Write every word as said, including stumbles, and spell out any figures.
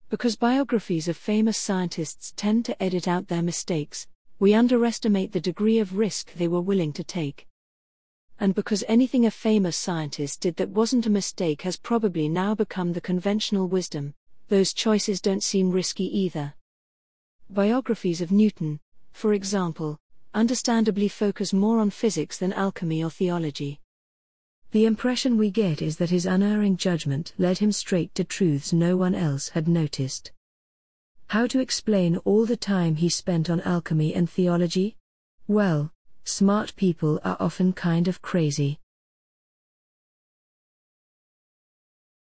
Because biographies of famous scientists tend to edit out their mistakes, we underestimate the degree of risk they were willing to take. And because anything a famous scientist did that wasn't a mistake has probably now become the conventional wisdom, those choices don't seem risky either. Biographies of Newton, for example, understandably focus more on physics than alchemy or theology. The impression we get is that his unerring judgment led him straight to truths no one else had noticed. How to explain all the time he spent on alchemy and theology? Well, smart people are often kind of crazy.